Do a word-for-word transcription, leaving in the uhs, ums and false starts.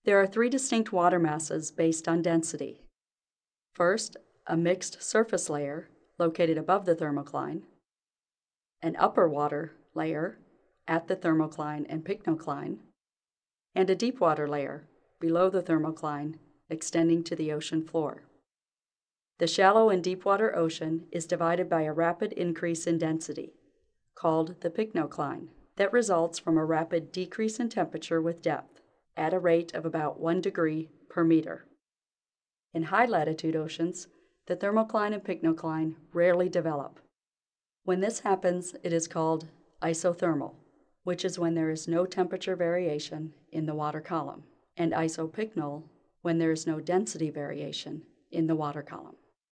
There are three distinct water masses based on density. First, a mixed surface layer located above the thermocline, an upper water layer at the thermocline and pycnocline, and a deep water layer below the thermocline extending to the ocean floor. The shallow and deep water ocean is divided by a rapid increase in density, called the pycnocline, that results from a rapid decrease in temperature with depth at a rate of about one degree per meter. In high-latitude oceans, the thermocline and pycnocline rarely develop. When this happens, it is called isothermal, which is when there is no temperature variation in the water column, and isopycnal, when there is no density variation in the water column.